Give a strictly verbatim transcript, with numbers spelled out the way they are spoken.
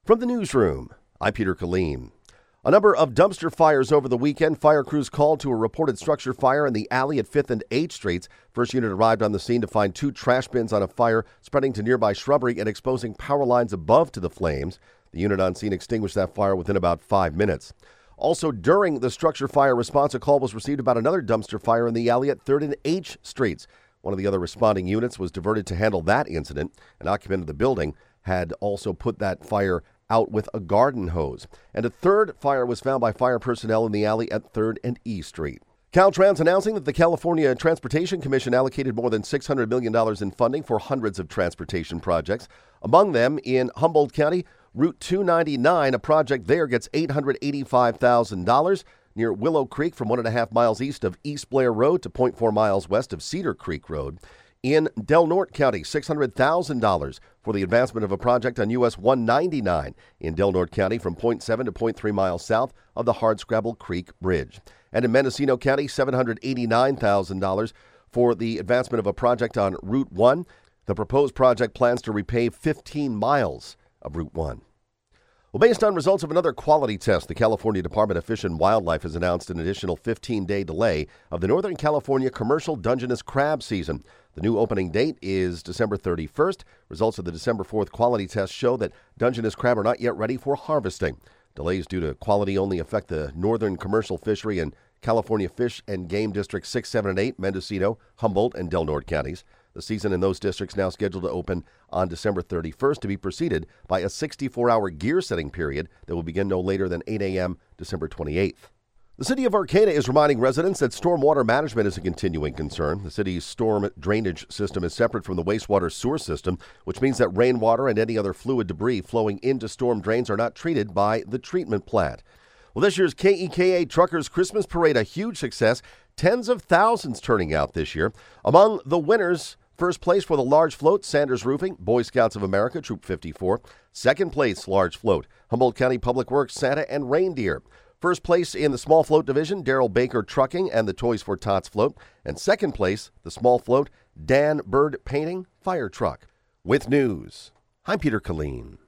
From the newsroom, I'm Peter Killeen. A number of dumpster fires over the weekend. Fire crews called to a reported structure fire in the alley at fifth and eighth Streets. First unit arrived on the scene to find two trash bins on a fire spreading to nearby shrubbery and exposing power lines above to the flames. The unit on scene extinguished that fire within about five minutes. Also, during the structure fire response, a call was received about another dumpster fire in the alley at third and H Streets. One of the other responding units was diverted to handle that incident. An occupant of the building had also put that fire out with a garden hose. And a third fire was found by fire personnel in the alley at third and E Street. Caltrans announcing that the California Transportation Commission allocated more than six hundred million dollars in funding for hundreds of transportation projects. Among them, in Humboldt County, Route two ninety-nine, a project there gets eight hundred eighty-five thousand dollars. Near Willow Creek from one and a half miles east of East Blair Road to zero point four miles west of Cedar Creek Road. In Del Norte County, six hundred thousand dollars for the advancement of a project on U S one ninety-nine in Del Norte County from zero point seven to zero point three miles south of the Hardscrabble Creek Bridge. And in Mendocino County, seven hundred eighty-nine thousand dollars for the advancement of a project on Route one. The proposed project plans to repave fifteen miles of Route one. Well, based on results of another quality test, the California Department of Fish and Wildlife has announced an additional fifteen-day delay of the Northern California commercial Dungeness crab season. The new opening date is December thirty-first. Results of the December fourth quality test show that Dungeness crab are not yet ready for harvesting. Delays due to quality only affect the northern commercial fishery in California Fish and Game Districts six, seven, and eight, Mendocino, Humboldt, and Del Norte counties. The season in those districts now scheduled to open on December thirty-first to be preceded by a sixty-four hour gear setting period that will begin no later than eight a.m. December twenty-eighth. The city of Arcata is reminding residents that stormwater management is a continuing concern. The city's storm drainage system is separate from the wastewater sewer system, which means that rainwater and any other fluid debris flowing into storm drains are not treated by the treatment plant. Well, this year's K E K A Truckers Christmas Parade, a huge success. Tens of thousands turning out this year. Among the winners, first place for the large float, Sanders Roofing, Boy Scouts of America, Troop fifty-four. Second place, large float, Humboldt County Public Works, Santa and Reindeer. First place in the small float division, Darrell Baker Trucking and the Toys for Tots float. And second place, the small float, Dan Bird Painting Fire Truck. With news, I'm Peter Killeen.